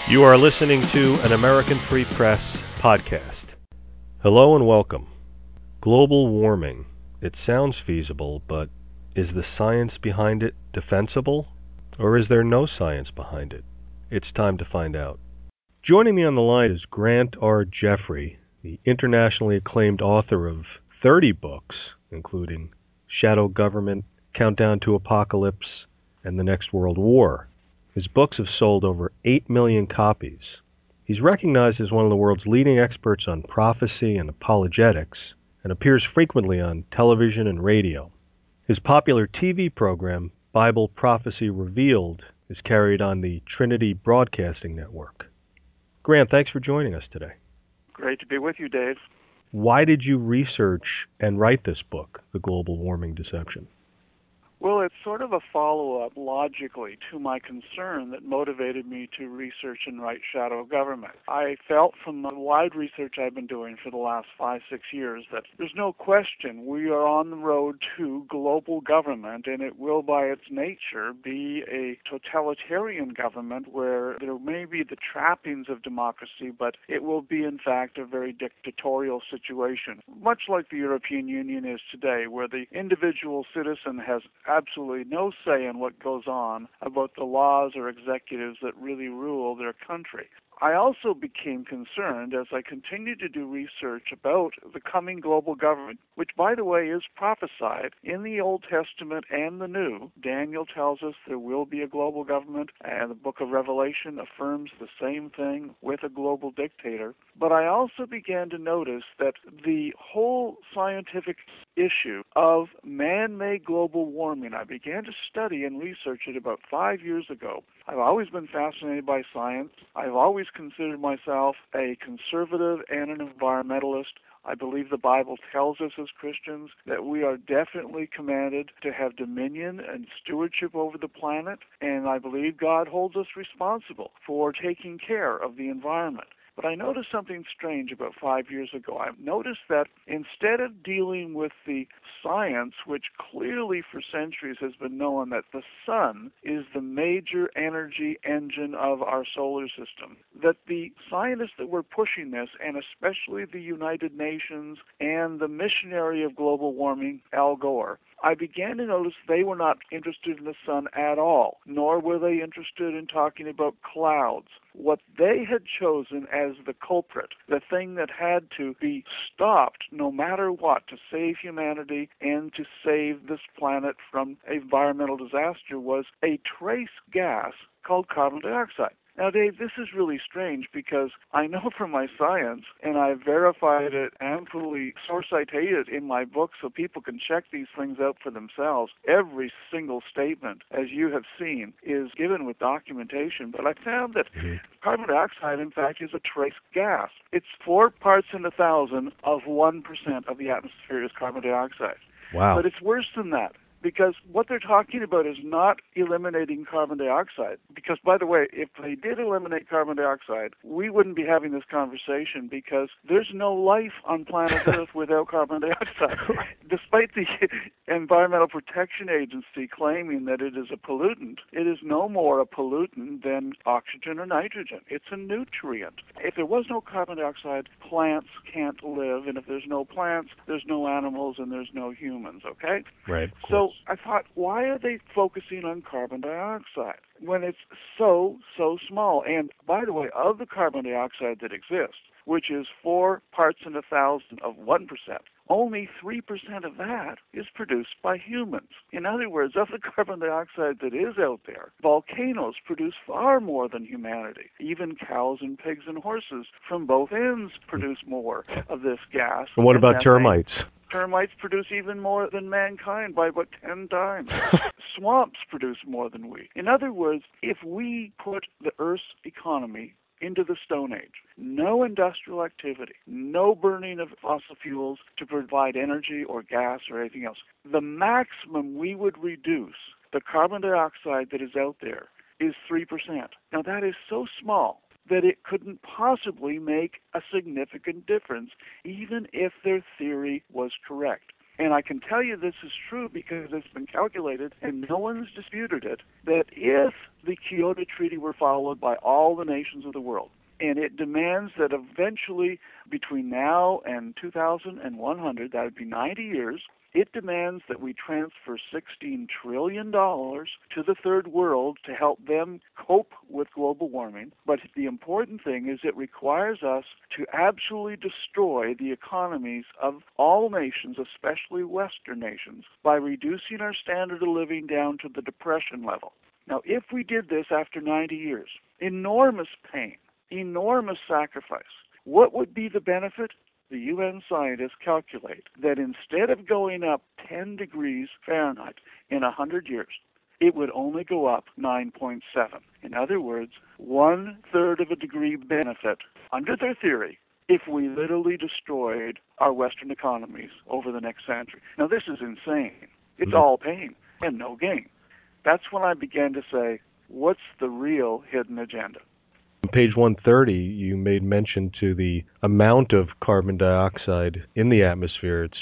You are listening to an American Free Press podcast. Hello and welcome. Global warming. It sounds feasible, but is the science behind it defensible? Or is there no science behind it? It's time to find out. Joining me on the line is Grant R. Jeffrey, the internationally acclaimed author of 30 books, including Shadow Government, Countdown to Apocalypse, and The Next World War. His books have sold over 8 million copies. He's recognized as one of the world's leading experts on prophecy and apologetics, and appears frequently on television and radio. His popular TV program, Bible Prophecy Revealed, is carried on the Trinity Broadcasting Network. Grant, thanks for joining us today. Great to be with you, Dave. Why did you research and write this book, The Global Warming Deception? Well, it's sort of a follow-up, logically, to my concern that motivated me to research and write Shadow Government. I felt from the wide research I've been doing for the last 5-6 years that there's no question we are on the road to global government, and it will, by its nature, be a totalitarian government where there may be the trappings of democracy, but it will be, in fact, a very dictatorial situation, much like the European Union is today, where the individual citizen has absolutely no say in what goes on about the laws or executives that really rule their country. I also became concerned as I continued to do research about the coming global government, which, by the way, is prophesied in the Old Testament and the New. Daniel tells us there will be a global government, and the book of Revelation affirms the same thing with a global dictator. But I also began to notice that the whole scientific issue of man-made global warming, I began to study and research it about 5 years ago. I've always been fascinated by science. I've always considered myself a conservative and an environmentalist. I believe the Bible tells us as Christians that we are definitely commanded to have dominion and stewardship over the planet, and I believe God holds us responsible for taking care of the environment. But I noticed something strange about 5 years ago. I noticed that instead of dealing with the science, which clearly for centuries has been known that the sun is the major energy engine of our solar system, that the scientists that were pushing this, and especially the United Nations and the missionary of global warming, Al Gore, I began to notice they were not interested in the sun at all, nor were they interested in talking about clouds. What they had chosen as the culprit, the thing that had to be stopped no matter what to save humanity and to save this planet from environmental disaster, was a trace gas called carbon dioxide. Now, Dave, this is really strange because I know from my science, and I've verified it and fully source cited in my book so people can check these things out for themselves. Every single statement, as you have seen, is given with documentation. But I found that carbon dioxide, in fact, is a trace gas. It's 4 parts in 1,000 of 1% of the atmosphere is carbon dioxide. Wow. But it's worse than that, because what they're talking about is not eliminating carbon dioxide. Because, by the way, if they did eliminate carbon dioxide, we wouldn't be having this conversation because there's no life on planet Earth without carbon dioxide. Despite the Environmental Protection Agency claiming that it is a pollutant, it is no more a pollutant than oxygen or nitrogen. It's a nutrient. If there was no carbon dioxide, plants can't live, and if there's no plants, there's no animals and there's no humans, okay? Right. So I thought, why are they focusing on carbon dioxide when it's so small? And by the way, of the carbon dioxide that exists, which is 4 parts in 1,000 of 1%, only 3% of that is produced by humans. In other words, of the carbon dioxide that is out there, volcanoes produce far more than humanity. Even cows and pigs and horses from both ends produce more of this gas. And what about termites? Termites produce even more than mankind by about 10 times. Swamps produce more than we. In other words, if we put the Earth's economy into the Stone Age, no industrial activity, no burning of fossil fuels to provide energy or gas or anything else, the maximum we would reduce the carbon dioxide that is out there is 3%. Now that is so small that it couldn't possibly make a significant difference, even if their theory was correct. And I can tell you this is true because it's been calculated, and no one's disputed it, that if the Kyoto Treaty were followed by all the nations of the world, and it demands that eventually between now and 2100, that would be 90 years, it demands that we transfer $16 trillion to the third world to help them cope with global warming. But the important thing is it requires us to absolutely destroy the economies of all nations, especially Western nations, by reducing our standard of living down to the depression level. Now, if we did this after 90 years, enormous pain, enormous sacrifice, what would be the benefit? The UN scientists calculate that instead of going up 10 degrees Fahrenheit in 100 years, it would only go up 9.7. In other words, 1/3 of a degree benefit, under their theory, if we literally destroyed our Western economies over the next century. Now, this is insane. It's all pain and no gain. That's when I began to say, what's the real hidden agenda? On page 130, you made mention to the amount of carbon dioxide in the atmosphere. It's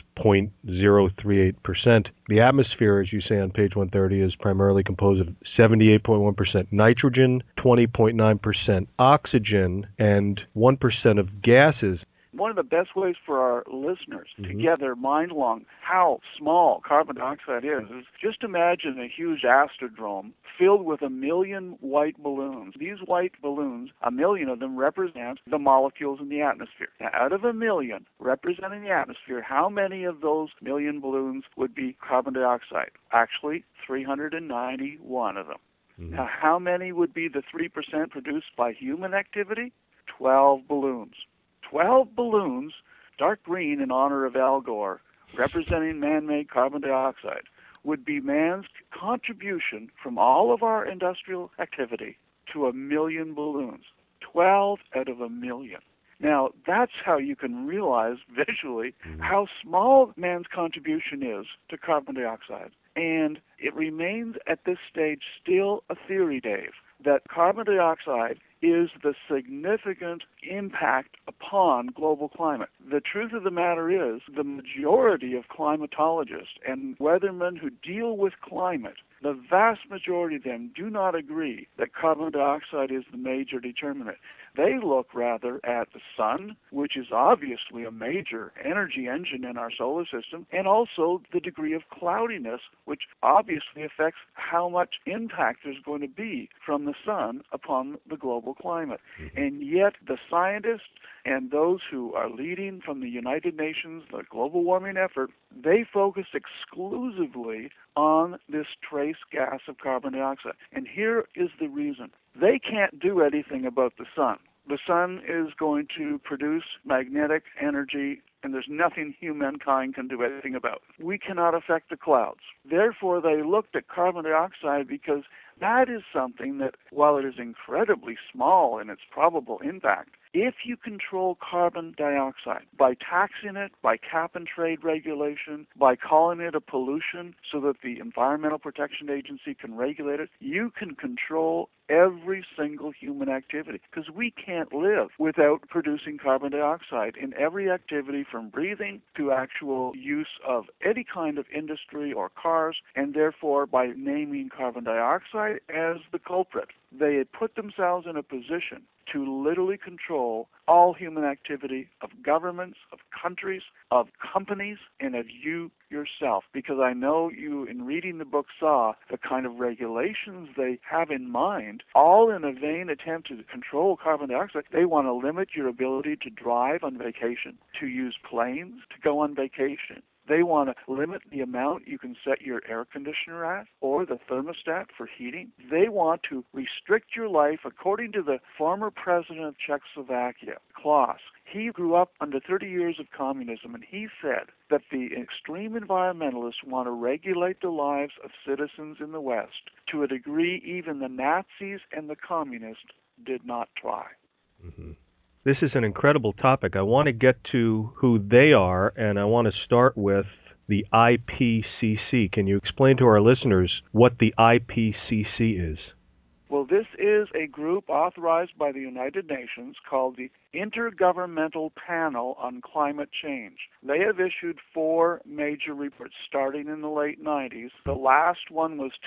0.038%. The atmosphere, as you say on page 130, is primarily composed of 78.1% nitrogen, 20.9% oxygen, and 1% of gases. One of the best ways for our listeners to get their mind along how small carbon dioxide is just imagine a huge Astrodrome filled with 1 million white balloons. These white balloons, 1 million of them, represent the molecules in the atmosphere. Now, out of 1 million representing the atmosphere, how many of those 1 million balloons would be carbon dioxide? Actually, 391 of them. Now, how many would be the 3% produced by human activity? 12 balloons. 12 balloons, dark green in honor of Al Gore, representing man-made carbon dioxide, would be man's contribution from all of our industrial activity to 1 million balloons. 12 out of 1 million. Now, that's how you can realize visually how small man's contribution is to carbon dioxide. And it remains at this stage still a theory, Dave, that carbon dioxide is the significant impact upon global climate. The truth of the matter is the majority of climatologists and weathermen who deal with climate, the vast majority of them do not agree that carbon dioxide is the major determinant. They look rather at the sun, which is obviously a major energy engine in our solar system, and also the degree of cloudiness, which obviously affects how much impact there's going to be from the sun upon the global climate. And yet the scientists and those who are leading from the United Nations, the global warming effort, they focus exclusively on this trace gas of carbon dioxide. And here is the reason. They can't do anything about the sun. The sun is going to produce magnetic energy, and there's nothing humankind can do anything about. We cannot affect the clouds. Therefore, they looked at carbon dioxide because that is something that, while it is incredibly small in its probable impact, if you control carbon dioxide by taxing it, by cap-and-trade regulation, by calling it a pollution so that the Environmental Protection Agency can regulate it, you can control every single human activity, because we can't live without producing carbon dioxide in every activity from breathing to actual use of any kind of industry or cars, and therefore by naming carbon dioxide as the culprit, they had put themselves in a position to literally control all human activity of governments, of countries, of companies, and of you yourself. Because I know you, in reading the book, saw the kind of regulations they have in mind, all in a vain attempt to control carbon dioxide. They want to limit your ability to drive on vacation, to use planes to go on vacation. They want to limit the amount you can set your air conditioner at or the thermostat for heating. They want to restrict your life, according to the former president of Czechoslovakia, Klaus. He grew up under 30 years of communism, and he said that the extreme environmentalists want to regulate the lives of citizens in the West to a degree even the Nazis and the communists did not try. This is an incredible topic. I want to get to who they are, and I want to start with the IPCC. Can you explain to our listeners what the IPCC is? Well, this is a group authorized by the United Nations called the Intergovernmental Panel on Climate Change. They have issued 4 major reports starting in the late 90s. The last one was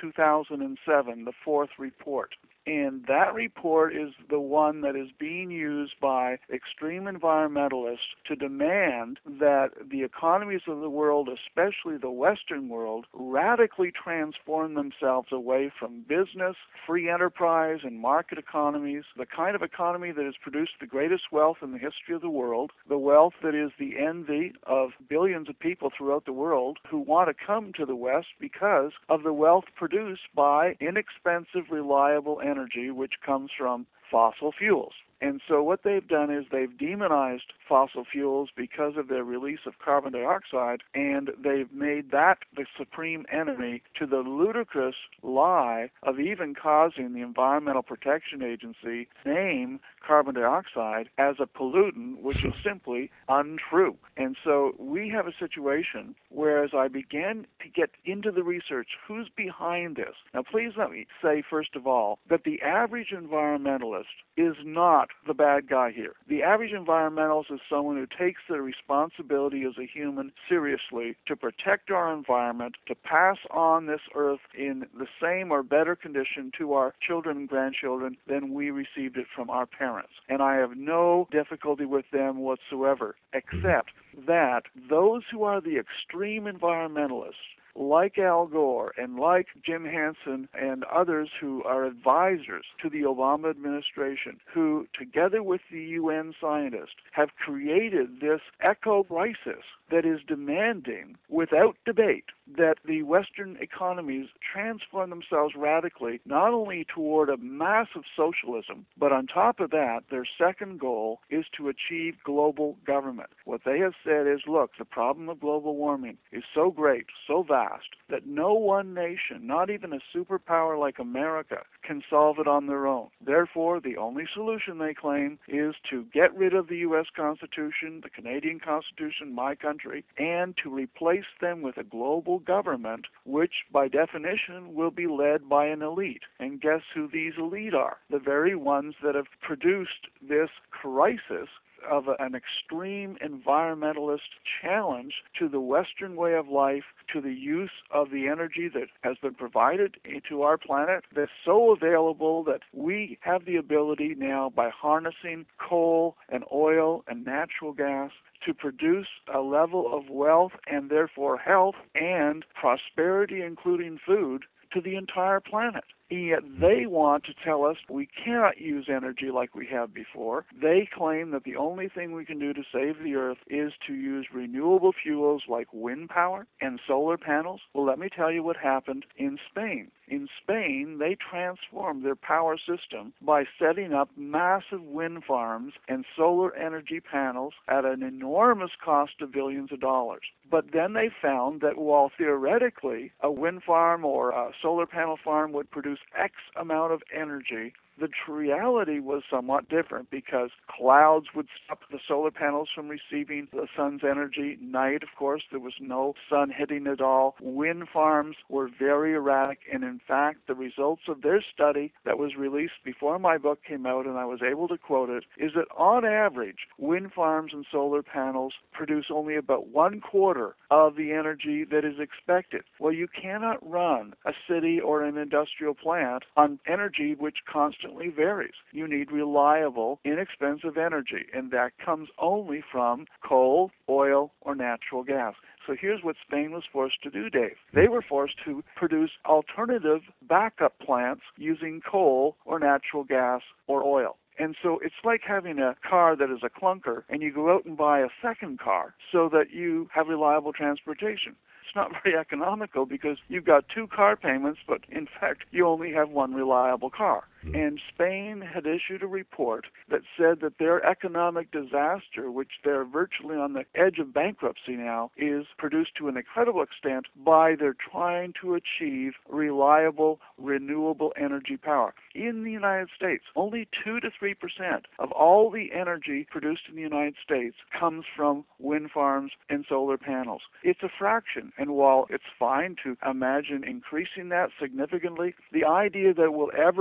2007, the 4th report. And that report is the one that is being used by extreme environmentalists to demand that the economies of the world, especially the Western world, radically transform themselves away from business, free enterprise, and market economies, the kind of economy that has produced the greatest wealth in the history of the world, the wealth that is the envy of billions of people throughout the world who want to come to the West because of the wealth produced by inexpensive, reliable energy, which comes from fossil fuels. And so what they've done is they've demonized fossil fuels because of their release of carbon dioxide, and they've made that the supreme enemy, to the ludicrous lie of even causing the Environmental Protection Agency name carbon dioxide as a pollutant, which is simply untrue. And so we have a situation where, as I began to get into the research, who's behind this? Now, please let me say, first of all, that the average environmentalist is not the bad guy here. The average environmentalist is someone who takes their responsibility as a human seriously to protect our environment, to pass on this earth in the same or better condition to our children and grandchildren than we received it from our parents. And I have no difficulty with them whatsoever, except that those who are the extreme environmentalists, like Al Gore and like Jim Hansen and others who are advisors to the Obama administration, who, together with the UN scientists, have created this eco crisis that is demanding, without debate, that the Western economies transform themselves radically, not only toward a massive socialism, but on top of that, their second goal is to achieve global government. What they have said is, look, the problem of global warming is so great, so vast, that no one nation, not even a superpower like America, can solve it on their own. Therefore, the only solution, they claim, is to get rid of the U.S. Constitution, the Canadian Constitution, my country, and to replace them with a global government, which by definition will be led by an elite. And guess who these elite are? The very ones that have produced this crisis of an extreme environmentalist challenge to the Western way of life, to the use of the energy that has been provided to our planet that's so available that we have the ability now, by harnessing coal and oil and natural gas, to produce a level of wealth and therefore health and prosperity, including food, to the entire planet. And yet they want to tell us we cannot use energy like we have before. They claim that the only thing we can do to save the earth is to use renewable fuels like wind power and solar panels. Well, let me tell you what happened in Spain. In Spain, they transformed their power system by setting up massive wind farms and solar energy panels at an enormous cost of billions of dollars. But then they found that while theoretically a wind farm or a solar panel farm would produce X amount of energy, the reality was somewhat different, because clouds would stop the solar panels from receiving the sun's energy. Night, of course, there was no sun hitting at all. Wind farms were very erratic, and in fact, the results of their study that was released before my book came out, and I was able to quote it, is that on average, wind farms and solar panels produce only about 1/4 of the energy that is expected. Well, you cannot run a city or an industrial plant on energy which constantly varies. You need reliable, inexpensive energy, and that comes only from coal, oil, or natural gas. So here's what Spain was forced to do, Dave. They were forced to produce alternative backup plants using coal or natural gas or oil. And so it's like having a car that is a clunker, and you go out and buy a second car so that you have reliable transportation. It's not very economical, because you've got 2 car payments, but in fact you only have 1 reliable car. And Spain had issued a report that said that their economic disaster, which they're virtually on the edge of bankruptcy now, is produced to an incredible extent by their trying to achieve reliable, renewable energy power. In the United States, only 2 to 3% of all the energy produced in the United States comes from wind farms and solar panels. It's a fraction, and while it's fine to imagine increasing that significantly, the idea that we'll ever replace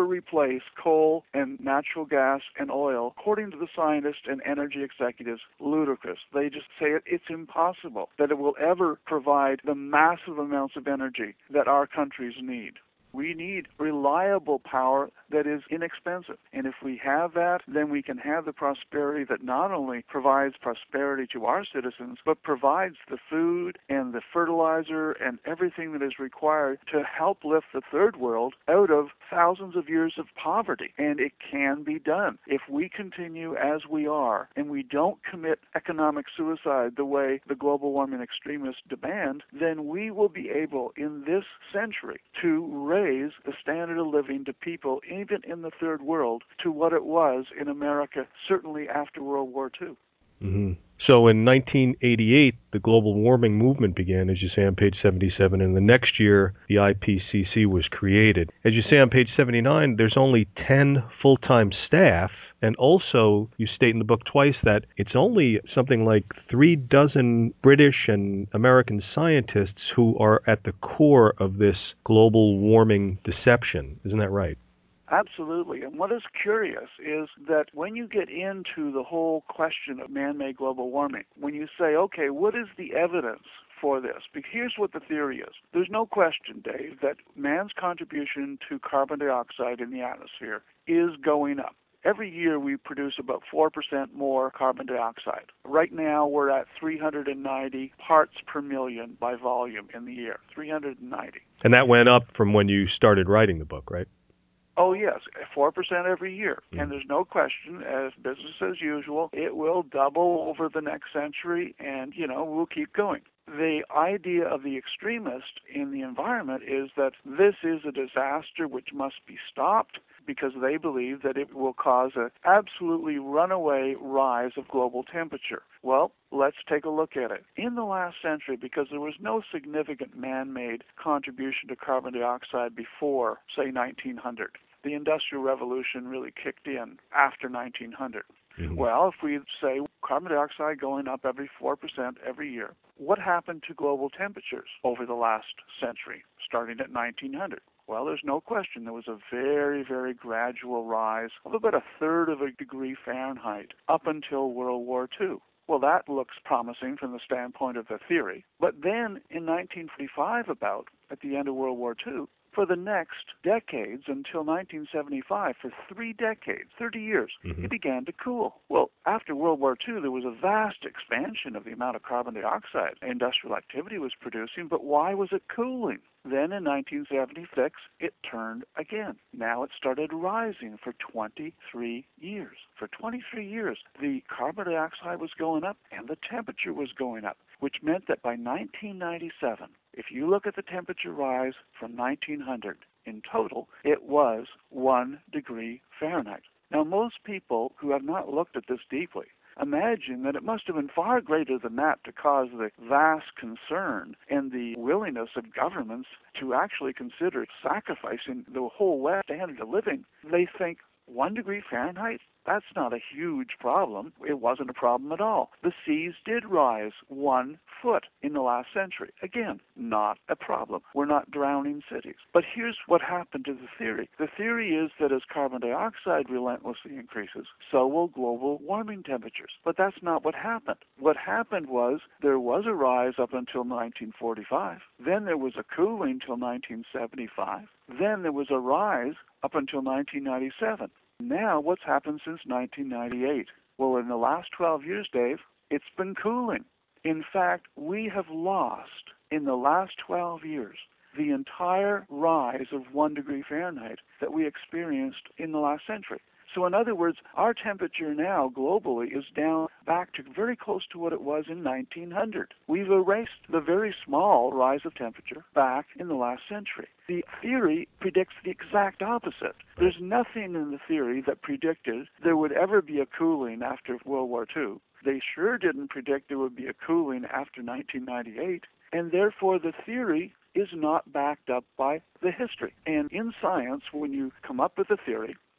replace coal and natural gas and oil, according to the scientists and energy executives, ludicrous. They just say it's impossible that it will ever provide the massive amounts of energy that our countries need. We need reliable power that is inexpensive. And if we have that, then we can have the prosperity that not only provides prosperity to our citizens, but provides the food and the fertilizer and everything that is required to help lift the third world out of thousands of years of poverty. And it can be done. If we continue as we are and we don't commit economic suicide the way the global warming extremists demand, then we will be able in this century to raise the standard of living to people, even in the third world, to what it was in America, certainly after World War II. Mm-hmm. So in 1988, the global warming movement began, as you say on page 77, and the next year, the IPCC was created. As you say on page 79, there's only 10 full-time staff, and also you state in the book twice that it's only something like 36 British and American scientists who are at the core of this global warming deception. Isn't that right? Absolutely. And what is curious is that when you get into the whole question of man-made global warming, when you say, okay, what is the evidence for this? Because here's what the theory is. There's no question, Dave, that man's contribution to carbon dioxide in the atmosphere is going up. Every year we produce about 4% more carbon dioxide. Right now we're at 390 parts per million by volume in the year, 390. And that went up from when you started writing the book, right? Oh, yes, 4% every year. And there's no question, as business as usual, it will double over the next century and, we'll keep going. The idea of the extremist in the environment is that this is a disaster which must be stopped because they believe that it will cause an absolutely runaway rise of global temperature. Well, let's take a look at it. In the last century, because there was no significant man-made contribution to carbon dioxide before, say, 1900, the Industrial Revolution really kicked in after 1900. Mm-hmm. Well, if we say carbon dioxide going up every 4% every year, what happened to global temperatures over the last century, starting at 1900? Well, there's no question there was a very, very gradual rise of about 1/3 of a degree Fahrenheit up until World War II. Well, that looks promising from the standpoint of the theory. But then in 1945, at the end of World War II, for the next decades until 1975, for 3 decades, 30 years, it began to cool. Well, after World War II, there was a vast expansion of the amount of carbon dioxide industrial activity was producing, but why was it cooling? Then in 1976, it turned again. Now it started rising for 23 years. For 23 years, the carbon dioxide was going up and the temperature was going up, which meant that by 1997, if you look at the temperature rise from 1900, in total, it was 1 degree Fahrenheit. Now, most people who have not looked at this deeply imagine that it must have been far greater than that to cause the vast concern and the willingness of governments to actually consider sacrificing the whole West standard of living. They think 1 degree Fahrenheit? That's not a huge problem. It wasn't a problem at all. The seas did rise 1 foot in the last century. Again, not a problem. We're not drowning cities. But here's what happened to the theory. The theory is that as carbon dioxide relentlessly increases, so will global warming temperatures. But that's not what happened. What happened was there was a rise up until 1945. Then there was a cooling till 1975. Then there was a rise up until 1997. Now, what's happened since 1998? Well, in the last 12 years, Dave, it's been cooling. In fact, we have lost, in the last 12 years, the entire rise of 1 degree Fahrenheit that we experienced in the last century. So in other words, our temperature now globally is down back to very close to what it was in 1900. We've erased the very small rise of temperature back in the last century. The theory predicts the exact opposite. There's nothing in the theory that predicted there would ever be a cooling after World War II. They sure didn't predict there would be a cooling after 1998, and therefore the theory is not backed up by the history. And in science, when you come up with a theory,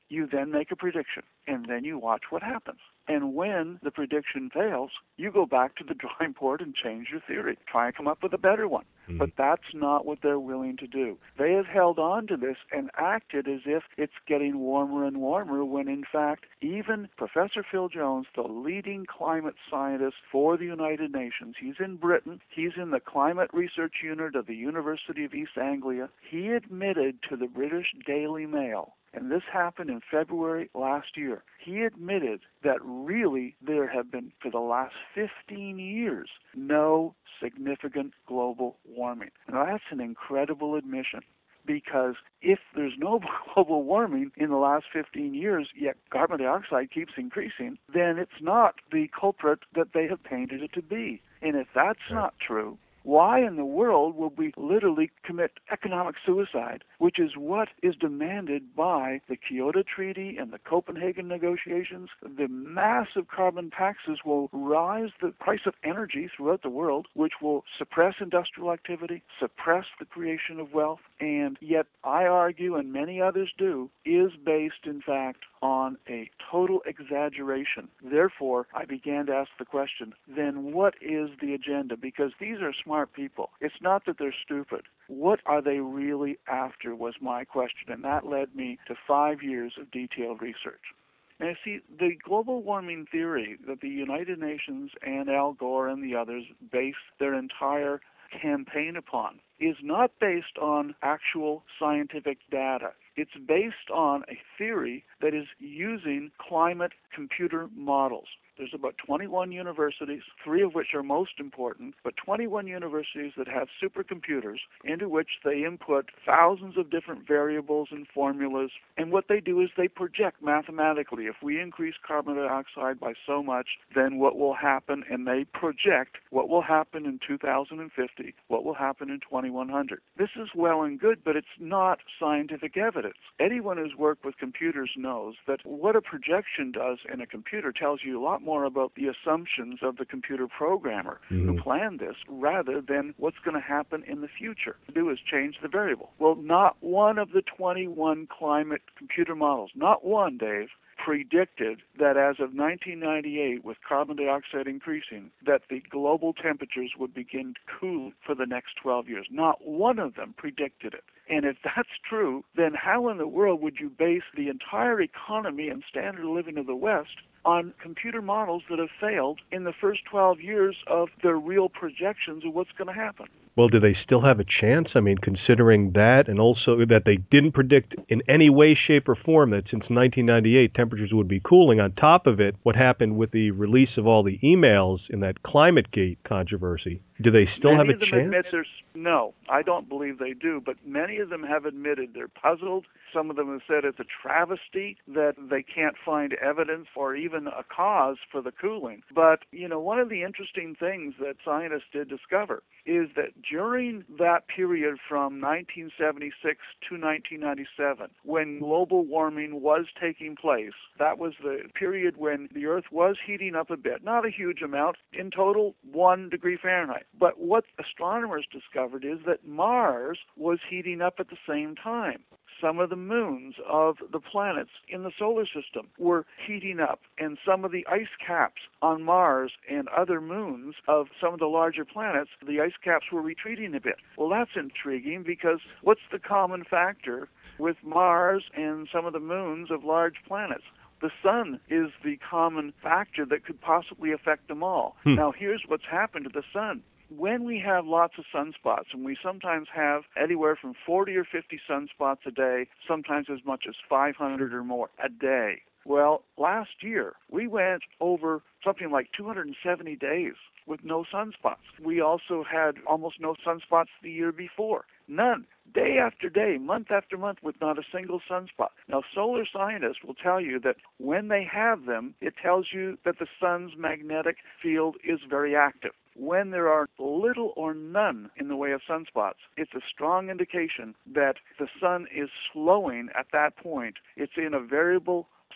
You then make a prediction, and then you watch what happens. And when the prediction fails, you go back to the drawing board and change your theory. Try and come up with a better one. Mm-hmm. But that's not what they're willing to do. They have held on to this and acted as if it's getting warmer and warmer, when in fact, even Professor Phil Jones, the leading climate scientist for the United Nations, he's in Britain, he's in the climate research unit of the University of East Anglia, he admitted to the British Daily Mail, and this happened in February last year, he admitted that really there have been, for the last 15 years, no significant global warming. Now that's an incredible admission, because if there's no global warming in the last 15 years, yet carbon dioxide keeps increasing, then it's not the culprit that they have painted it to be. And if that's not true, why in the world would we literally commit economic suicide, which is what is demanded by the Kyoto Treaty and the Copenhagen negotiations? The massive carbon taxes will rise the price of energy throughout the world, which will suppress industrial activity, suppress the creation of wealth, and yet I argue, and many others do, is based in fact on a total exaggeration. Therefore, I began to ask the question, then what is the agenda? Because these are smart people. It's not that they're stupid. What are they really after was my question, and that led me to 5 years of detailed research. Now, see, the global warming theory that the United Nations and Al Gore and the others base their entire campaign upon is not based on actual scientific data. It's based on a theory that is using climate computer models. There's about 21 universities, 3 of which are most important, but 21 universities that have supercomputers into which they input thousands of different variables and formulas. And what they do is they project mathematically. If we increase carbon dioxide by so much, then what will happen? And they project what will happen in 2050, what will happen in 2100. This is well and good, but it's not scientific evidence. Anyone who's worked with computers knows that what a projection does in a computer tells you a lot more about the assumptions of the computer programmer who planned this rather than what's going to happen in the future. To do is change the variable. Well, not one of the 21 climate computer models, not one, Dave, predicted that as of 1998, with carbon dioxide increasing, that the global temperatures would begin to cool for the next 12 years. Not one of them predicted it. And if that's true, then how in the world would you base the entire economy and standard of living of the West on computer models that have failed in the first 12 years of their real projections of what's going to happen? Well, do they still have a chance? I mean, considering that, and also that they didn't predict in any way, shape, or form that since 1998 temperatures would be cooling. On top of it, what happened with the release of all the emails in that ClimateGate controversy, do they still have a chance? No, I don't believe they do, but many of them have admitted they're puzzled. Some of them have said it's a travesty that they can't find evidence or even a cause for the cooling. But, one of the interesting things that scientists did discover is that during that period from 1976 to 1997, when global warming was taking place, that was the period when the Earth was heating up a bit, not a huge amount, in total 1 degree Fahrenheit. But what astronomers discovered is that Mars was heating up at the same time. Some of the moons of the planets in the solar system were heating up, and some of the ice caps on Mars and other moons of some of the larger planets, the ice caps were retreating a bit. Well, that's intriguing, because what's the common factor with Mars and some of the moons of large planets? The sun is the common factor that could possibly affect them all. Now, here's what's happened to the sun. When we have lots of sunspots, and we sometimes have anywhere from 40 or 50 sunspots a day, sometimes as much as 500 or more a day. Well, last year, we went over something like 270 days with no sunspots. We also had almost no sunspots the year before. None. Day after day, month after month, with not a single sunspot. Now, solar scientists will tell you that when they have them, it tells you that the sun's magnetic field is very active. When there are little or none in the way of sunspots, it's a strong indication that the sun is slowing at that point. It's in a variable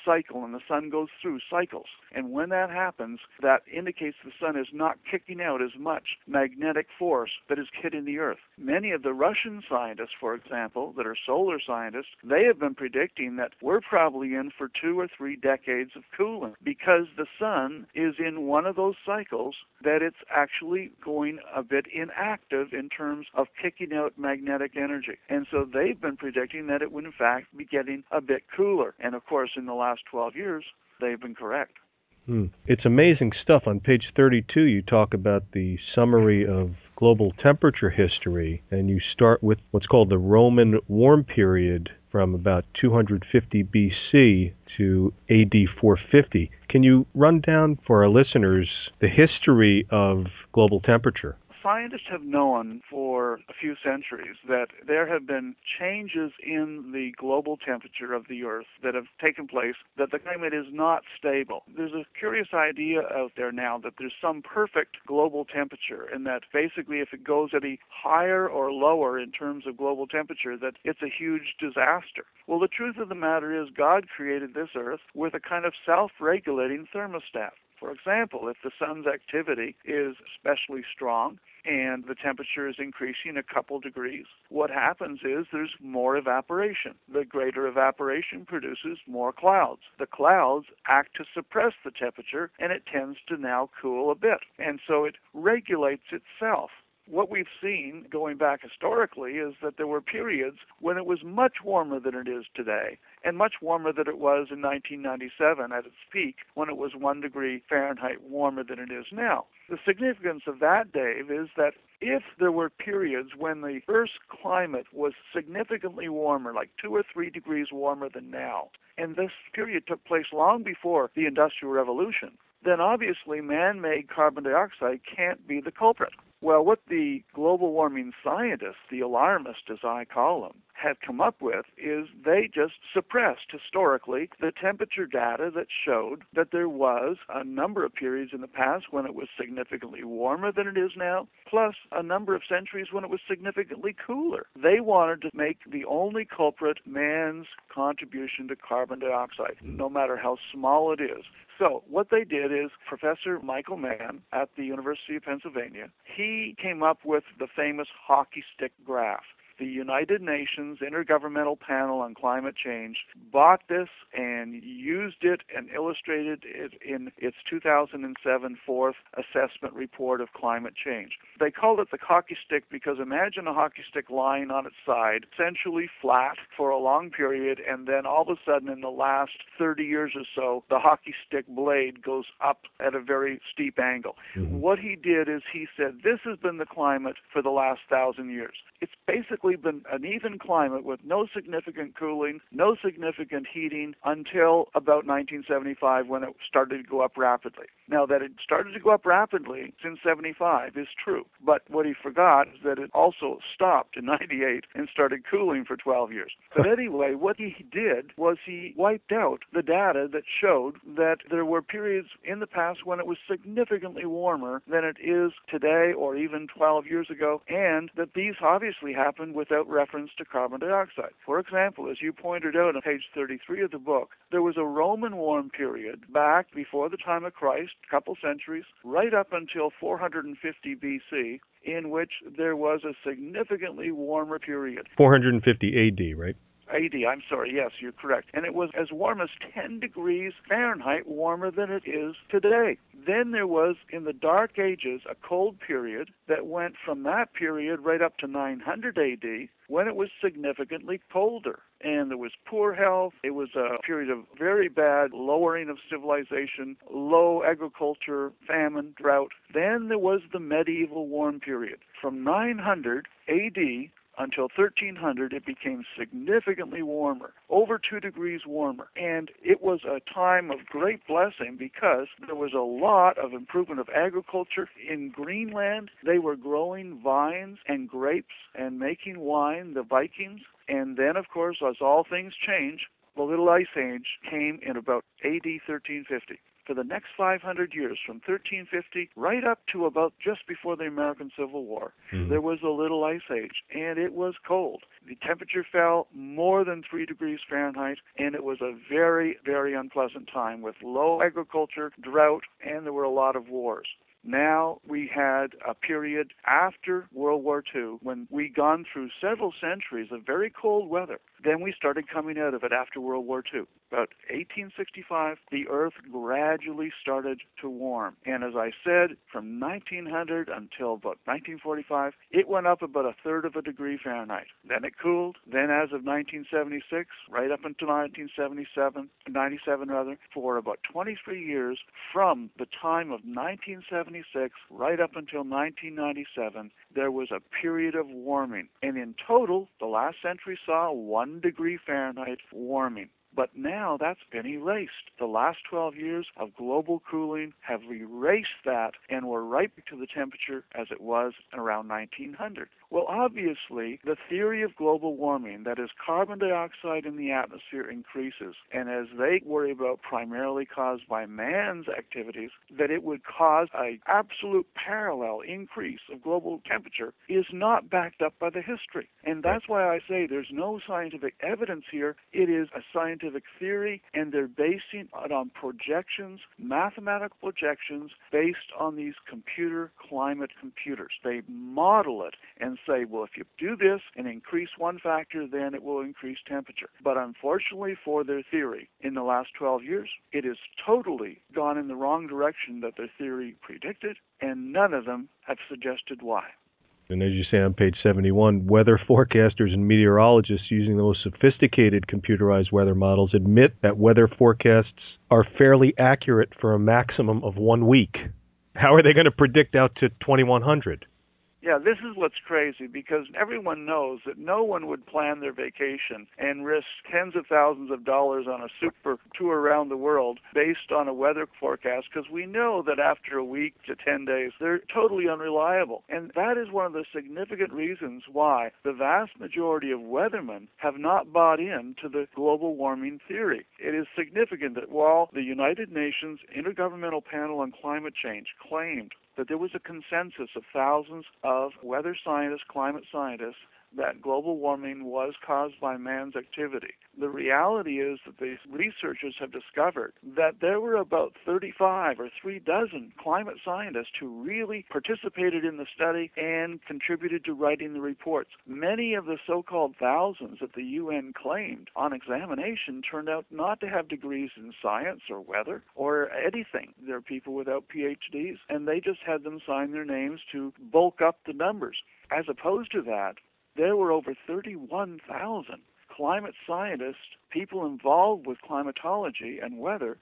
cycle, and the sun goes through cycles. And when that happens, that indicates the sun is not kicking out as much magnetic force that is hitting the Earth. Many of the Russian scientists, for example, that are solar scientists, they have been predicting that we're probably in for 2 or 3 decades of cooling because the sun is in one of those cycles that it's actually going a bit inactive in terms of kicking out magnetic energy. And so they've been predicting that it would in fact be getting a bit cooler. And of course, in the last 12 years, they've been correct. It's amazing stuff. On page 32, you talk about the summary of global temperature history, and you start with what's called the Roman warm period from about 250 BC to AD 450. Can you run down for our listeners the history of global temperature? Scientists have known for a few centuries that there have been changes in the global temperature of the Earth that have taken place, that the climate is not stable. There's a curious idea out there now that there's some perfect global temperature, and that basically if it goes any higher or lower in terms of global temperature, that it's a huge disaster. Well, the truth of the matter is God created this Earth with a kind of self-regulating thermostat. For example, if the sun's activity is especially strong and the temperature is increasing a couple degrees, what happens is there's more evaporation. The greater evaporation produces more clouds. The clouds act to suppress the temperature, and it tends to now cool a bit. And so it regulates itself. What we've seen going back historically is that there were periods when it was much warmer than it is today, and much warmer than it was in 1997 at its peak, when it was 1 degree Fahrenheit warmer than it is now. The significance of that, Dave, is that if there were periods when the Earth's climate was significantly warmer, like 2 or 3 degrees warmer than now, and this period took place long before the Industrial Revolution, then obviously man-made carbon dioxide can't be the culprit. Well, what the global warming scientists, the alarmists as I call them, have come up with is they just suppressed historically the temperature data that showed that there was a number of periods in the past when it was significantly warmer than it is now, plus a number of centuries when it was significantly cooler. They wanted to make the only culprit man's contribution to carbon dioxide, no matter how small it is. So what they did is Professor Michael Mann at the University of Pennsylvania, he came up with the famous hockey stick graph. The United Nations Intergovernmental Panel on Climate Change bought this and used it and illustrated it in its 2007 fourth assessment report of climate change. They called it the hockey stick because imagine a hockey stick lying on its side, essentially flat for a long period, and then all of a sudden in the last 30 years or so, the hockey stick blade goes up at a very steep angle. Mm-hmm. What he did is he said, this has been the climate for the last 1,000 years. It's basically been an even climate with no significant cooling, no significant heating until about 1975 when it started to go up rapidly. Now, that it started to go up rapidly since 75 is true, but what he forgot is that it also stopped in 98 and started cooling for 12 years. But anyway, what he did was he wiped out the data that showed that there were periods in the past when it was significantly warmer than it is today or even 12 years ago, and that these obviously happened without reference to carbon dioxide. For example, as you pointed out on page 33 of the book, there was a Roman warm period back before the time of Christ, a couple centuries, right up until 450 BC, in which there was a significantly warmer period. 450 AD, right? AD, I'm sorry, yes, you're correct. And it was as warm as 10 degrees Fahrenheit warmer than it is today. Then there was, in the Dark Ages, a cold period that went from that period right up to 900 AD, when it was significantly colder. And there was poor health. It was a period of very bad lowering of civilization, low agriculture, famine, drought. Then there was the medieval warm period. From 900 AD until 1300, it became significantly warmer, over 2 degrees warmer. And it was a time of great blessing because there was a lot of improvement of agriculture. In Greenland, they were growing vines and grapes and making wine, the Vikings. And then, of course, as all things change, the Little Ice Age came in about AD 1350. for the next 500 years, from 1350 right up to about just before the American Civil War, there was a little ice age, and it was cold. The temperature fell more than 3 degrees Fahrenheit, and it was a very, very unpleasant time with low agriculture, drought, and there were a lot of wars. Now we had a period after World War II when we'd gone through several centuries of very cold weather. Then we started coming out of it after World War II. About 1865, the Earth gradually started to warm. And as I said, from 1900 until about 1945, it went up about 1/3 of a degree Fahrenheit. Then it cooled. Then as of 1976, right up until 1997, for about 23 years, from the time of 1976 right up until 1997, there was a period of warming. And in total, the last century saw 1 degree Fahrenheit warming. But now that's been erased. The last 12 years of global cooling have erased that, and we're right back to the temperature as it was around 1900. Well, obviously, the theory of global warming, that is carbon dioxide in the atmosphere increases, and as they worry about primarily caused by man's activities, that it would cause an absolute parallel increase of global temperature is not backed up by the history. And that's why I say there's no scientific evidence here. It is a scientific theory, and they're basing it on projections, mathematical projections, based on these climate computers. They model it and say, well, if you do this and increase one factor, then it will increase temperature. But unfortunately for their theory, in the last 12 years, it has totally gone in the wrong direction that their theory predicted, and none of them have suggested why. And as you say on page 71, weather forecasters and meteorologists using the most sophisticated computerized weather models admit that weather forecasts are fairly accurate for a maximum of 1 week. How are they going to predict out to 2100? Yeah, this is what's crazy, because everyone knows that no one would plan their vacation and risk tens of thousands of dollars on a super tour around the world based on a weather forecast, because we know that after a week to 10 days, they're totally unreliable. And that is one of the significant reasons why the vast majority of weathermen have not bought into the global warming theory. It is significant that while the United Nations Intergovernmental Panel on Climate Change claimed that there was a consensus of thousands of weather scientists, climate scientists, that global warming was caused by man's activity. The reality is that the researchers have discovered that there were about 35 or 36 climate scientists who really participated in the study and contributed to writing the reports. Many of the so-called thousands that the UN claimed on examination turned out not to have degrees in science or weather or anything. They're people without PhDs, and they just had them sign their names to bulk up the numbers. As opposed to that, there were over 31,000 climate scientists, people involved with climatology and weather,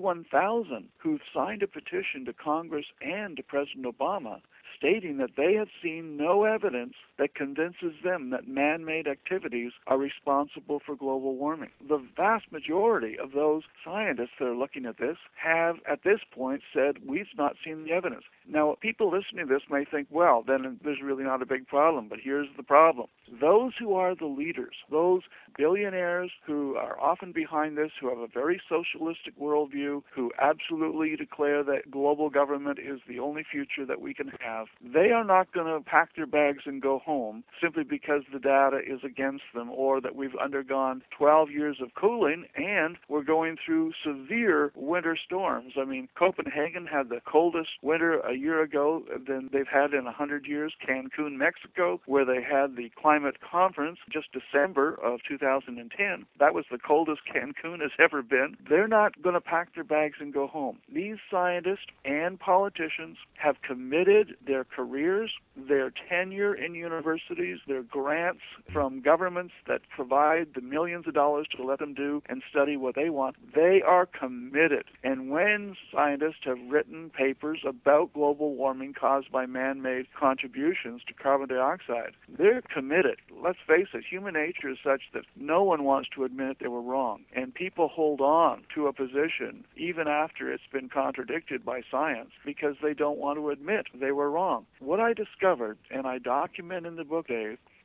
31,000 who signed a petition to Congress and to President Obama stating that they have seen no evidence that convinces them that man-made activities are responsible for global warming. The vast majority of those scientists that are looking at this have, at this point, said, we've not seen the evidence. Now, people listening to this may think, well, then there's really not a big problem, but here's the problem. Those who are the leaders, those billionaires who are often behind this, who have a very socialistic worldview, who absolutely declare that global government is the only future that we can have, they are not going to pack their bags and go home simply because the data is against them, or that we've undergone 12 years of cooling and we're going through severe winter storms. I mean, Copenhagen had the coldest winter a year ago than they've had in 100 years. Cancun, Mexico, where they had the climate conference just December of 2010, that was the coldest Cancun has ever been. They're not going to pack their bags and go home. These scientists and politicians have committed their careers, their tenure in universities, their grants from governments that provide the millions of dollars to let them do and study what they want. They are committed. And when scientists have written papers about global warming caused by man-made contributions to carbon dioxide, they're committed. Let's face it, human nature is such that no one wants to admit they were wrong. And people hold on to a position even after it's been contradicted by science because they don't want to admit they were wrong. What I discovered, and I document in the book, Dave,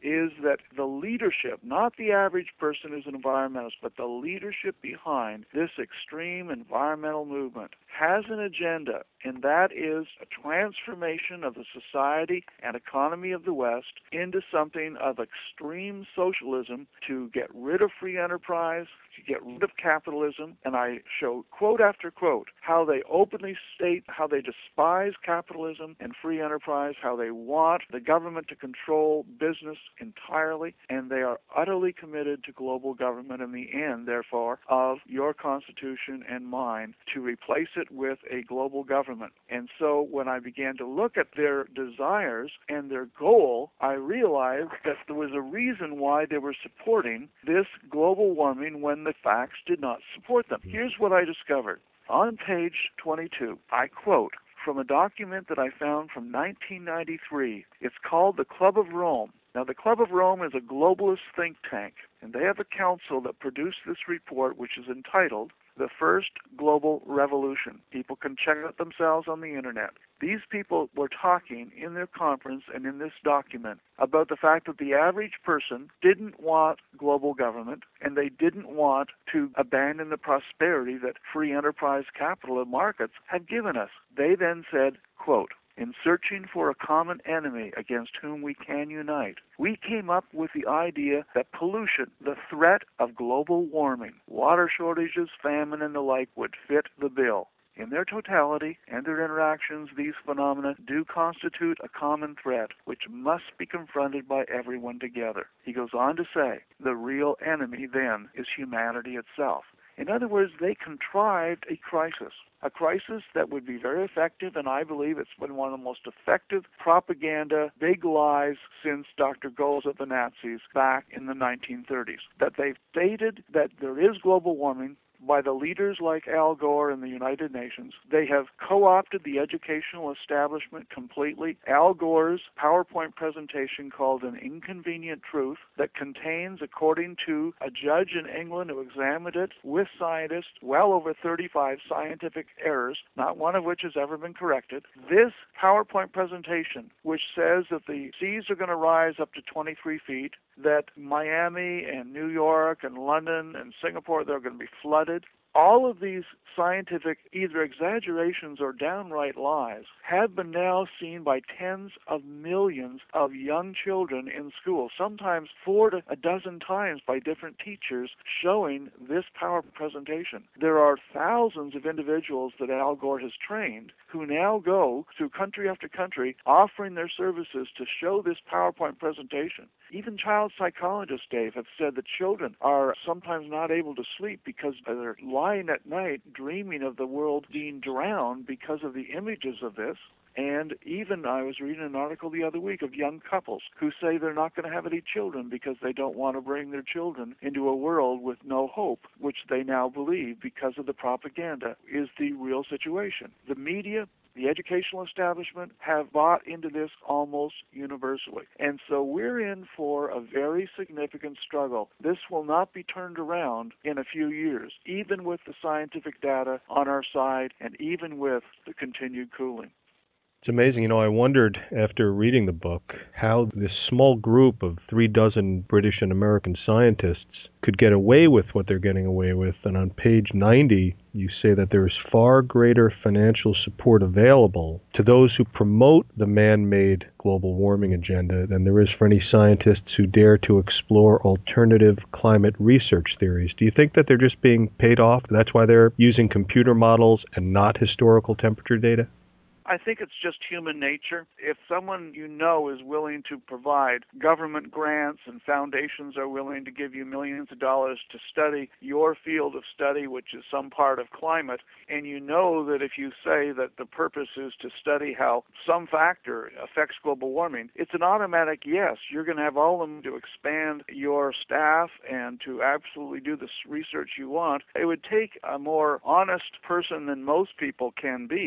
is that the leadership, not the average person who's an environmentalist, but the leadership behind this extreme environmental movement has an agenda, and that is a transformation of the society and economy of the West into something of extreme socialism to get rid of free enterprise, to get rid of capitalism. And I show quote after quote how they openly state how they despise capitalism and free enterprise, how they want the government to control business entirely, and they are utterly committed to global government in the end, therefore, of your Constitution and mine, to replace it with a global government. And so when I began to look at their desires and their goal, I realized that there was a reason why they were supporting this global warming when the facts did not support them. Here's what I discovered. On page 22, I quote from a document that I found from 1993. It's called the Club of Rome. Now, the Club of Rome is a globalist think tank, and they have a council that produced this report, which is entitled The First Global Revolution. People can check it themselves on the internet. These people were talking in their conference and in this document about the fact that the average person didn't want global government, and they didn't want to abandon the prosperity that free enterprise capital and markets had given us. They then said, quote, "In searching for a common enemy against whom we can unite, we came up with the idea that pollution, the threat of global warming, water shortages, famine, and the like would fit the bill. In their totality and their interactions, these phenomena do constitute a common threat which must be confronted by everyone together." He goes on to say, the real enemy then is humanity itself. In other words, they contrived a crisis that would be very effective, and I believe it's been one of the most effective propaganda, big lies since Dr. Goebbels of the Nazis back in the 1930s. That they've stated that there is global warming by the leaders like Al Gore in the United Nations. They have co-opted the educational establishment completely. Al Gore's PowerPoint presentation called An Inconvenient Truth that contains, according to a judge in England who examined it with scientists, well over 35 scientific errors, not one of which has ever been corrected. This PowerPoint presentation, which says that the seas are going to rise up to 23 feet, that Miami and New York and London and Singapore, they're going to be flooded. All of these scientific either exaggerations or downright lies have been now seen by tens of millions of young children in school, sometimes 4 to a dozen times by different teachers showing this PowerPoint presentation. There are thousands of individuals that Al Gore has trained who now go through country after country offering their services to show this PowerPoint presentation. Even child psychologists, Dave, have said that children are sometimes not able to sleep because they're lying at night dreaming of the world being drowned because of the images of this. And even I was reading an article the other week of young couples who say they're not going to have any children because they don't want to bring their children into a world with no hope, which they now believe because of the propaganda is the real situation. The media, the educational establishment have bought into this almost universally. And so we're in for a very significant struggle. This will not be turned around in a few years, even with the scientific data on our side and even with the continued cooling. It's amazing. I wondered after reading the book how this small group of 36 British and American scientists could get away with what they're getting away with. And on page 90, you say that there is far greater financial support available to those who promote the man-made global warming agenda than there is for any scientists who dare to explore alternative climate research theories. Do you think that they're just being paid off? That's why they're using computer models and not historical temperature data? I think it's just human nature. If someone you know is willing to provide government grants and foundations are willing to give you millions of dollars to study your field of study, which is some part of climate, and you know that if you say that the purpose is to study how some factor affects global warming, it's an automatic yes. You're going to have all of them to expand your staff and to absolutely do the research you want. It would take a more honest person than most people can be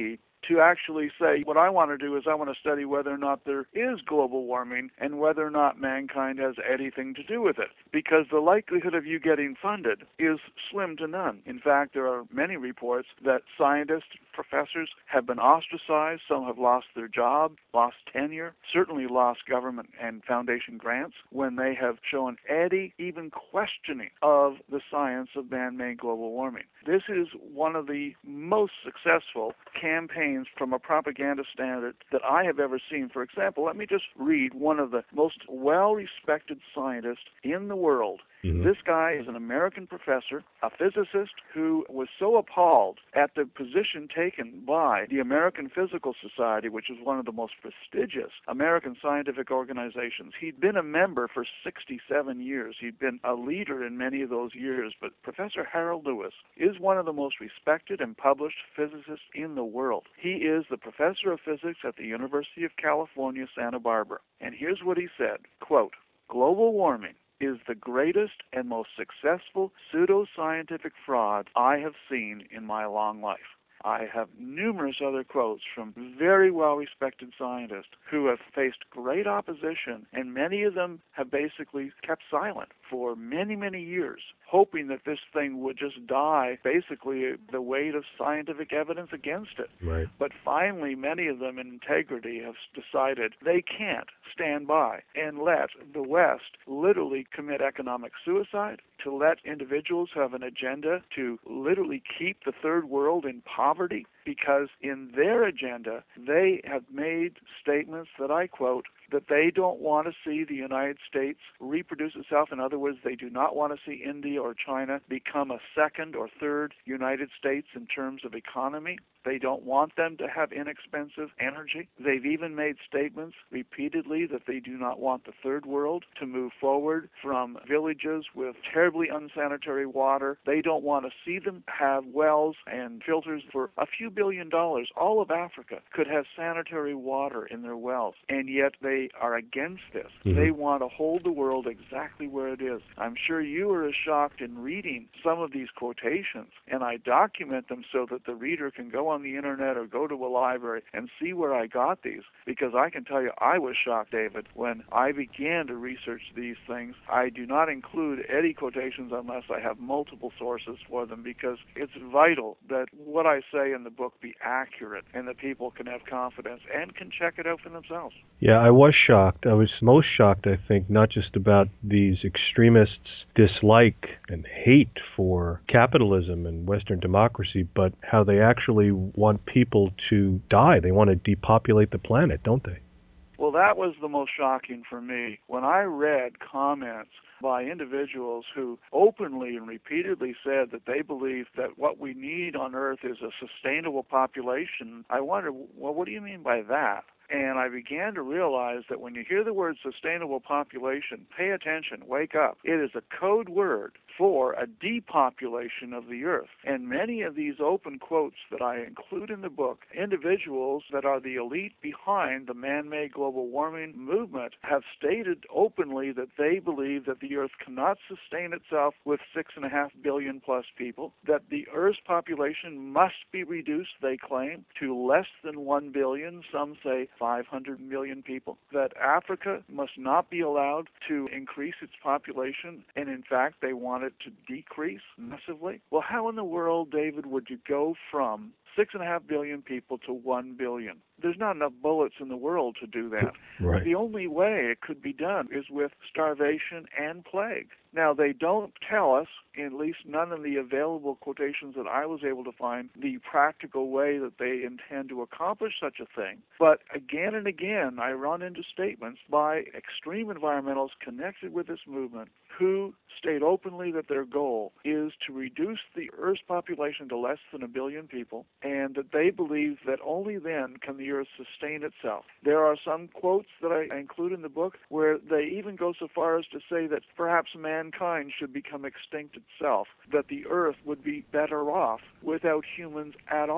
to actually say, what I want to do is I want to study whether or not there is global warming and whether or not mankind has anything to do with it. Because the likelihood of you getting funded is slim to none. In fact, there are many reports that scientists, professors have been ostracized. Some have lost their job, lost tenure, certainly lost government and foundation grants when they have shown any even questioning of the science of man-made global warming. This is one of the most successful campaigns from a propaganda standard that I have ever seen. For example, let me just read one of the most well-respected scientists in the world. This guy is an American professor, a physicist who was so appalled at the position taken by the American Physical Society, which is one of the most prestigious American scientific organizations. He'd been a member for 67 years. He'd been a leader in many of those years. But Professor Harold Lewis is one of the most respected and published physicists in the world. He is the professor of physics at the University of California, Santa Barbara. And here's what he said, quote, "Global warming is the greatest and most successful pseudoscientific fraud I have seen in my long life." I have numerous other quotes from very well-respected scientists who have faced great opposition, and many of them have basically kept silent for many, many years, hoping that this thing would just die, basically the weight of scientific evidence against it. Right. But finally, many of them in integrity have decided they can't stand by and let the West literally commit economic suicide, to let individuals have an agenda to literally keep the third world in poverty, because in their agenda, they have made statements that I quote, that they don't want to see the United States reproduce itself. In other words, they do not want to see India or China become a second or third United States in terms of economy. They don't want them to have inexpensive energy. They've even made statements repeatedly that they do not want the third world to move forward from villages with terribly unsanitary water. They don't want to see them have wells and filters for a few $1 billion. All of Africa could have sanitary water in their wells, and yet they are against this. They want to hold the world exactly where it is. I'm sure you are as shocked in reading some of these quotations, and I document them so that the reader can go on the internet or go to a library and see where I got these, because I can tell you I was shocked, David, when I began to research these things. I do not include any quotations unless I have multiple sources for them, because it's vital that what I say in the book be accurate and that people can have confidence and can check it out for themselves. Yeah, I was shocked. I was most shocked, I think, not just about these extremists' dislike and hate for capitalism and Western democracy, but how they actually want people to die. They want to depopulate the planet, don't they? Well, that was the most shocking for me. When I read comments by individuals who openly and repeatedly said that they believe that what we need on Earth is a sustainable population, I wondered, well, what do you mean by that? And I began to realize that when you hear the word sustainable population, pay attention, wake up. It is a code word for a depopulation of the earth. And many of these open quotes that I include in the book, individuals that are the elite behind the man-made global warming movement have stated openly that they believe that the earth cannot sustain itself with 6.5 billion plus people, that the earth's population must be reduced, they claim, to less than 1 billion, some say 500 million people, that Africa must not be allowed to increase its population, and in fact they want it to decrease massively. Well, how in the world, David, would you go from 6.5 billion people to 1 billion? There's not enough bullets in the world to do that. Right. The only way it could be done is with starvation and plague. Now, they don't tell us, at least none of the available quotations that I was able to find, the practical way that they intend to accomplish such a thing. But again and again, I run into statements by extreme environmentalists connected with this movement who state openly that their goal is to reduce the Earth's population to less than 1 billion people, and that they believe that only then can the Earth sustain itself. There are some quotes that I include in the book where they even go so far as to say that perhaps mankind should become extinct itself, that the Earth would be better off without humans at all.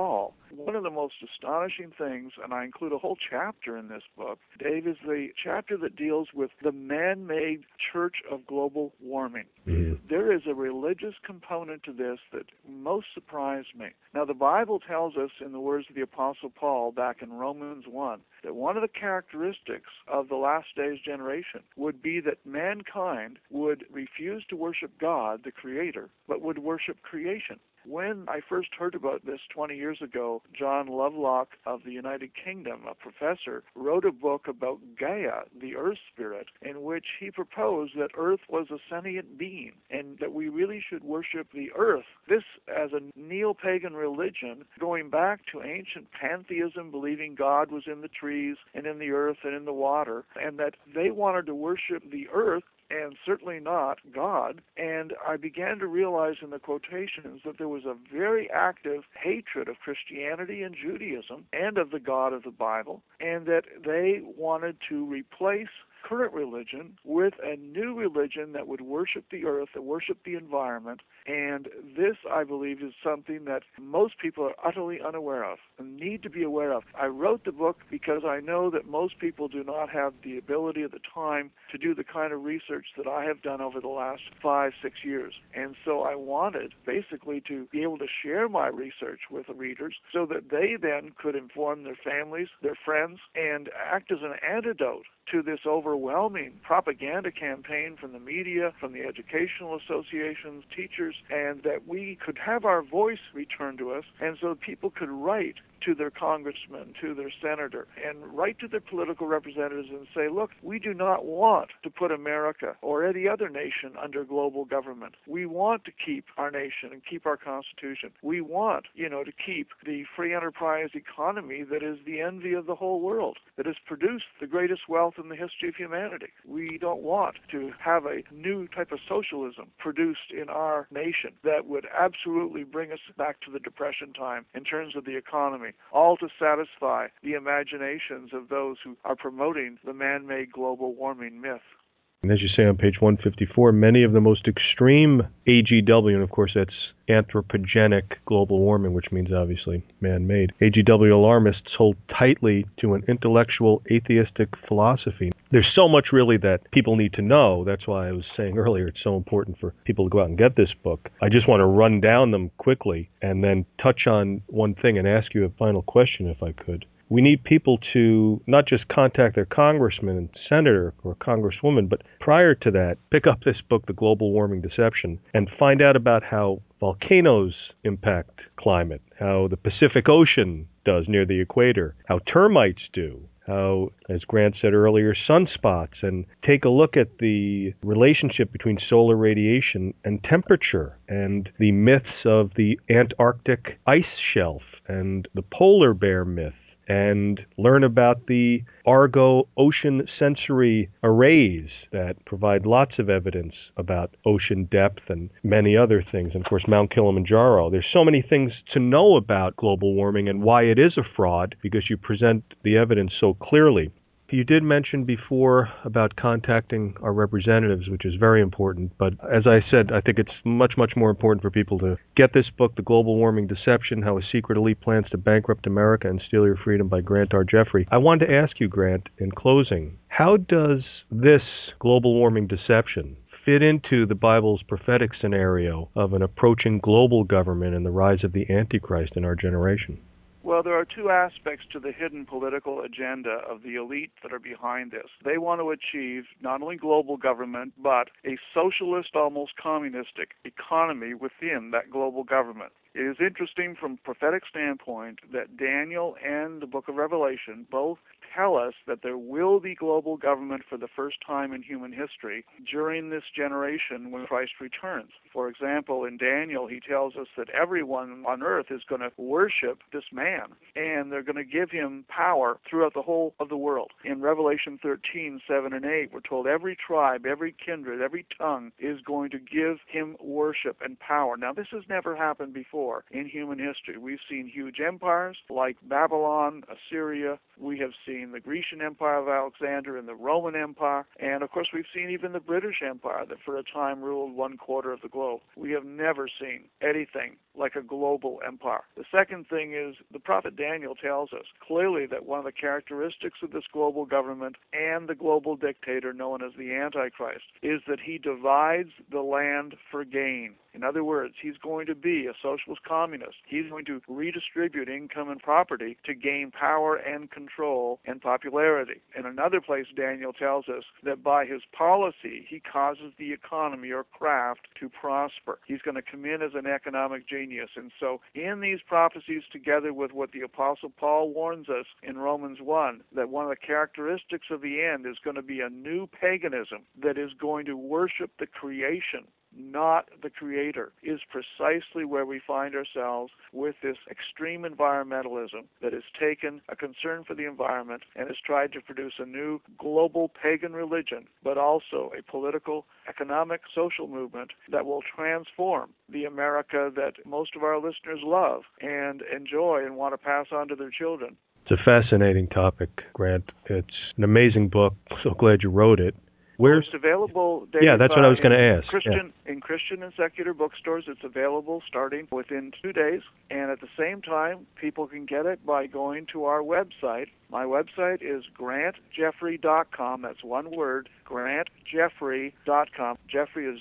One of the most astonishing things, and I include a whole chapter in this book, Dave, is the chapter that deals with the man-made church of global warming. There is a religious component to this that most surprised me. Now, the Bible tells us, in the words of the Apostle Paul back in Romans 1, that one of the characteristics of the last days generation would be that mankind would refuse to worship God, the Creator, but would worship creation. When I first heard about this 20 years ago, John Lovelock of the United Kingdom, a professor, wrote a book about Gaia, the earth spirit, in which he proposed that earth was a sentient being and that we really should worship the earth. This as a neo-pagan religion, going back to ancient pantheism, believing God was in the trees and in the earth and in the water, and that they wanted to worship the earth and certainly not God. And I began to realize in the quotations that there was a very active hatred of Christianity and Judaism and of the God of the Bible, and that they wanted to replace current religion with a new religion that would worship the earth, that worship the environment. And this, I believe, is something that most people are utterly unaware of and need to be aware of. I wrote the book because I know that most people do not have the ability or the time to do the kind of research that I have done over the last 5-6 years. And so I wanted basically to be able to share my research with the readers so that they then could inform their families, their friends, and act as an antidote to this overwhelming propaganda campaign from the media, from the educational associations, teachers, and that we could have our voice returned to us, and so people could write to their congressman, to their senator, and write to their political representatives and say, look, we do not want to put America or any other nation under global government. We want to keep our nation and keep our Constitution. We want, to keep the free enterprise economy that is the envy of the whole world, that has produced the greatest wealth in the history of humanity. We don't want to have a new type of socialism produced in our nation that would absolutely bring us back to the Depression time in terms of the economy, all to satisfy the imaginations of those who are promoting the man-made global warming myth. And as you say on page 154, many of the most extreme AGW, and of course that's anthropogenic global warming, which means obviously man-made, AGW alarmists hold tightly to an intellectual atheistic philosophy. There's so much really that people need to know. That's why I was saying earlier it's so important for people to go out and get this book. I just want to run down them quickly and then touch on one thing and ask you a final question if I could. We need people to not just contact their congressman and senator or congresswoman, but prior to that, pick up this book, The Global Warming Deception, and find out about how volcanoes impact climate, how the Pacific Ocean does near the equator, how termites do, how, as Grant said earlier, sunspots, and take a look at the relationship between solar radiation and temperature, and the myths of the Antarctic ice shelf, and the polar bear myth, and learn about the Argo ocean sensory arrays that provide lots of evidence about ocean depth and many other things. And of course, Mount Kilimanjaro. There's so many things to know about global warming and why it is a fraud, because you present the evidence so clearly. You did mention before about contacting our representatives, which is very important. But as I said, I think it's much, much more important for people to get this book, The Global Warming Deception, How a Secret Elite Plans to Bankrupt America and Steal Your Freedom by Grant R. Jeffrey. I wanted to ask you, Grant, in closing, how does this global warming deception fit into the Bible's prophetic scenario of an approaching global government and the rise of the Antichrist in our generation? Well, there are two aspects to the hidden political agenda of the elite that are behind this. They want to achieve not only global government, but a socialist, almost communistic economy within that global government. It is interesting from a prophetic standpoint that Daniel and the book of Revelation both tell us that there will be global government for the first time in human history during this generation when Christ returns. For example, in Daniel, he tells us that everyone on earth is going to worship this man, and they're going to give him power throughout the whole of the world. In Revelation 13, 7 and 8, we're told every tribe, every kindred, every tongue is going to give him worship and power. Now, this has never happened before in human history. We've seen huge empires like Babylon, Assyria. We have seen between the Grecian Empire of Alexander and the Roman Empire. And of course, we've seen even the British Empire that for a time ruled 1/4 of the globe. We have never seen anything like a global empire. The second thing is the prophet Daniel tells us clearly that one of the characteristics of this global government and the global dictator known as the Antichrist is that he divides the land for gain. In other words, he's going to be a socialist communist. He's going to redistribute income and property to gain power and control and popularity. In another place, Daniel tells us that by his policy, he causes the economy or craft to prosper. He's going to come in as an economic genius. And so in these prophecies, together with what the Apostle Paul warns us in Romans 1, that one of the characteristics of the end is going to be a new paganism that is going to worship the creation, not the creator, is precisely where we find ourselves with this extreme environmentalism that has taken a concern for the environment and has tried to produce a new global pagan religion, but also a political, economic, social movement that will transform the America that most of our listeners love and enjoy and want to pass on to their children. It's a fascinating topic, Grant. It's an amazing book. So glad you wrote it. Where's It's available, Dave, Yeah, that's what I was going to ask. In Christian and secular bookstores. It's available starting within 2 days. And at the same time, people can get it by going to our website. My website is grantjeffrey.com. That's one word, grantjeffrey.com. Jeffrey is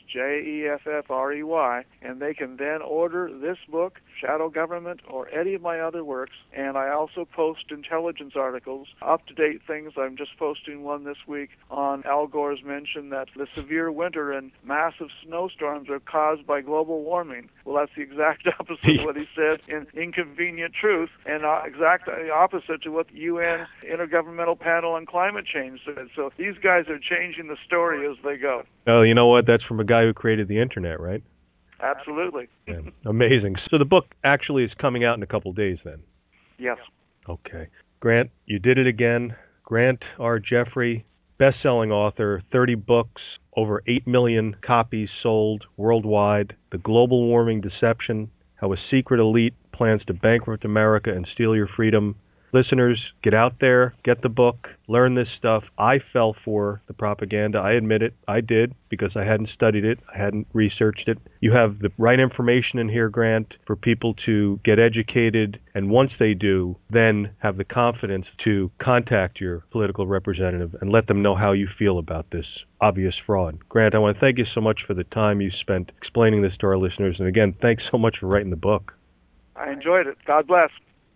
Jeffrey. And they can then order this book, Shadow Government, or any of my other works. And I also post intelligence articles, up-to-date things. I'm just posting one this week on Al Gore's mention that the severe winter and massive snowstorms are caused by global warming. Well, that's the exact opposite of what he said in Inconvenient Truth, and exactly opposite to what the UN Intergovernmental Panel on Climate Change said. So these guys are changing the story as they go. Oh, you know what? That's from a guy who created the internet, right? Absolutely. Yeah. Amazing. So the book actually is coming out in a couple days then? Yes. Okay. Grant, you did it again. Grant R. Jeffrey, best-selling author, 30 books, over 8 million copies sold worldwide. The Global Warming Deception, How a Secret Elite Plans to Bankrupt America and Steal Your Freedom. Listeners, get out there, get the book, learn this stuff. I fell for the propaganda. I admit it. I did, because I hadn't studied it. I hadn't researched it. You have the right information in here, Grant, for people to get educated. And once they do, then have the confidence to contact your political representative and let them know how you feel about this obvious fraud. Grant, I want to thank you so much for the time you spent explaining this to our listeners. And again, thanks so much for writing the book. I enjoyed it. God bless.